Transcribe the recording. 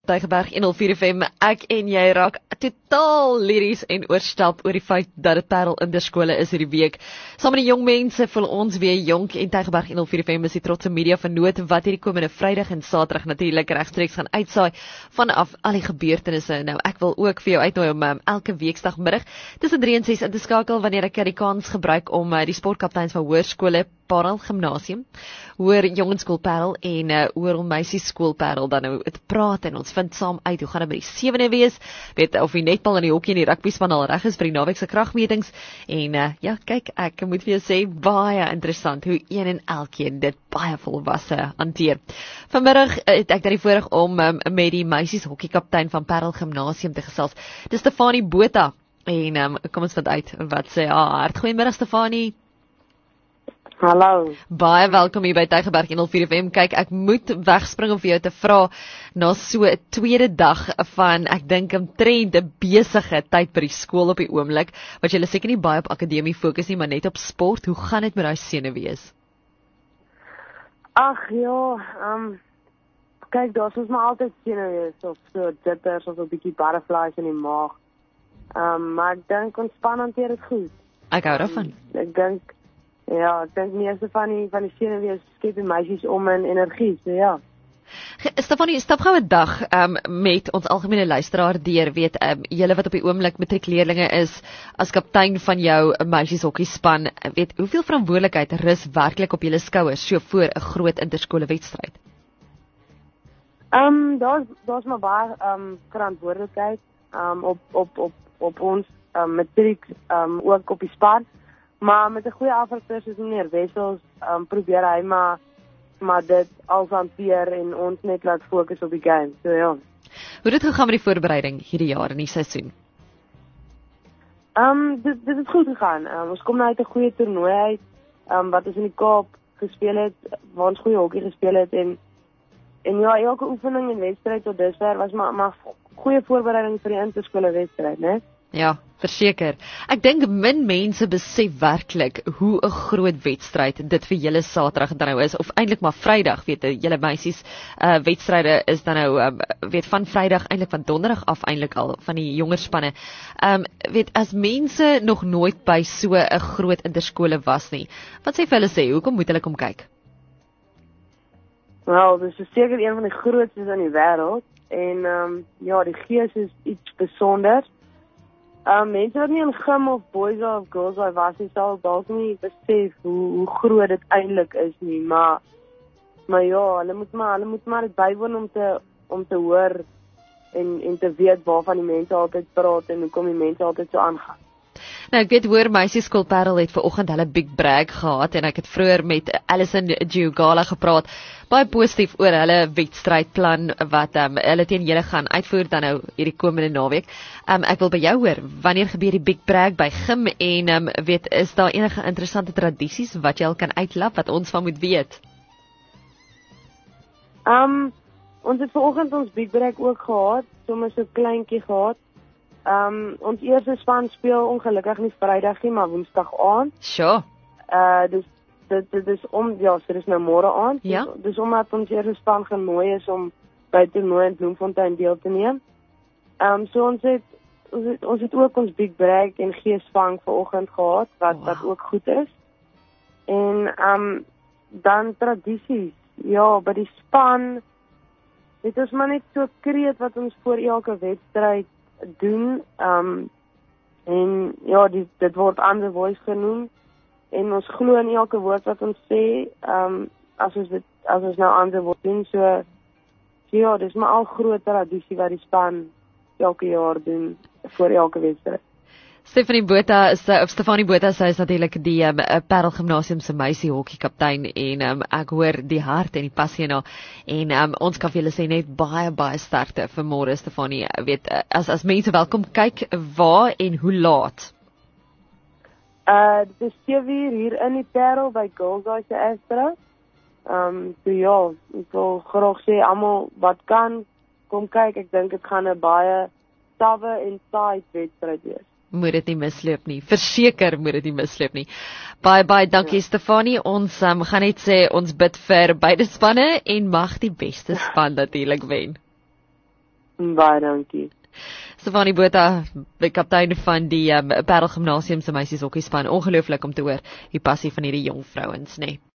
Tygerberg 104 FM, ek en jy raak totaal liries en oorstap oor die feit dat dit Parel Inderskole is hierdie week. Saam met die jong mense voel ons weer jonk en Tygerberg 104 FM is die trotse media van nood wat hierdie komende Vrydag en Saterdag natuurlik regstreeks gaan uitsaai vanaf al die gebeurtenisse. Nou ek wil ook vir jou uitnooi om elke weekdagmiddag tussen 3 en 6 in te skakel wanneer ek die kans gebruik om die sportkapteins van hoërskole Parel Gimnasium, hoër jongensskool Parel en hoër meisieskool Parel dan nou te praat en ons vind saam uit hoe gaan dit by die 7de wees, weet of die netbal en die hokkie en die rugby span al reg is vir die naweek se kragmetings en ja, kyk, ek moet vir jou sê baie interessant hoe een en elkeen dit baie volwasse hanteer. Vanmiddag het ek dan die voorreg om met die meisies hokkiekaptein van Parel Gimnasium te gesels. Dis Stefanie Botha en kom ons vind uit wat sê haar hart. Goeiemiddag Stefanie. Hallo. Baie welkom hier by Tygerberg 104 FM. Kyk, ek moet wegspring om vir jou te vra na so 'n tweede dag van, ek dink, 'n besige tyd by die skool op die oomblik, wat jy seker nie baie op akademie fokus nie, maar net op sport. Hoe gaan dit met daai senuwees? Ag ja, kyk, daar is maar altyd senuwees of so jitters of 'n bietjie butterflies in die maag. Maar ek dink ontspan hanteer dit goed. Ek hou daarvan. Ek dink meeste van die senuwees skep die meisies om in energie, so ja. Stefanie, stap gou 'n dag met ons algemene luisteraar deur, weet, julle wat op die oomblik matriekleerlinge is, as kaptein van jou meisieshokkiespan, weet, hoeveel verantwoordelikheid rus werklik op julle skouers so voor 'n groot interskole wedstryd? Daar's maar baie verantwoordelikheid op ons matriek, ook op die span. Maar met 'n goeie afvaller soos meneer Wessels, probeer hy maar dit als hanteer en ons net laat fokus op die game. So ja. Hoe het dit gegaan met die voorbereiding hierdie jaar in die seisoen? Dit het goed gegaan. Ons kom nou uit 'n goeie toernooi uit, wat ons in die Kaap gespeel het, waar ons goeie hokkie gespeel het en ja, elke oefening en wedstryd tot dusver was maar goeie voorbereiding vir die interskole wedstryd, né? Ja, verseker. Ek dink min mense besef werklik hoe 'n groot wedstryd dit vir julle Saterdag dan nou is, of eintlik maar Vrydag, weet jy, julle meisies wedstryde is dan nou weet van Vrydag, eintlik van Donderdag af eintlik al van die jonger spanne. Weet, as mense nog nooit by so 'n groot interskole was nie, wat sê vir hulle sê, hoekom moet hulle kom kyk? Wel, dit is seker een van die grootstes in die wêreld en ja, die gees is iets besonders. Mense wat nie in gym of boys of girls was nie, sal dalk nie besef hoe groot dit eintlik is nie, maar ja, hulle moet maar dit bywoon om te hoor en te weet waarvan die mense altyd praat en hoekom die mense altyd so aangaan. Nou ek weet hoor meisieskool Parel het vanoggend hulle big brag gehad en ek het vroeër met Alison Giugala gepraat, baie positief oor hulle wedstrydplan wat hulle teen julle gaan uitvoer dan nou hierdie komende naweek. Ek wil by jou hoor, wanneer gebeur die big brag by gym en weet, is daar enige interessante tradisies wat jy al kan uitlap wat ons van moet weet? Ons het vanoggend ons big brag ook gehad, sommer so kleintjie gehad. Ons eerste span speel ongelukkig nie Vrydag nie, maar Woensdag aand. Sure. Dus dit is so dis nou môre aand. Ja? Dis omdat ons eerste span genooi is om by die toernooi in Bloemfontein deel te neem. So ons het ook ons big brag en geesvang vanoggend gehad wat ook goed is. En dan tradisies. Ja, by die span dit is maar net so kreet wat ons voor elke wedstryd doen, en ja, dit word Under Voice genoem, en ons glo in elke woord wat ons sê, as ons nou Under Voice doen, so ja, dis maar al groot tradisie wat die span elke jaar doen, voor elke wedstryd. Stefanie Botha sy is natuurlik die Parel Gimnasium se meisie hokkiekaptein en ek hoor die hart en die passie na en ons kan vir julle sê net baie sterkte vir môre Stefanie. Weet, as mense welkom kyk, waar en hoe laat? Dit is 7:00 hier in die Parel by Girls se Astra. So ja, ek wil graag sê almal wat kan kom kyk. Ek dink dit gaan 'n baie stawwe en saai wedstryd wees. Moet dit nie misloop nie. Verseker moet dit nie misloop nie. Baie dankie Stefanie. Ons gaan net sê ons bid vir beide spanne en mag die beste span natuurlik wen. Baie dankie. Stefanie Botha, die kaptein van die Parel Gimnasium se meisies hokkiespan. Ongelooflik om te hoor die passie van hierdie jong vrouens, nê.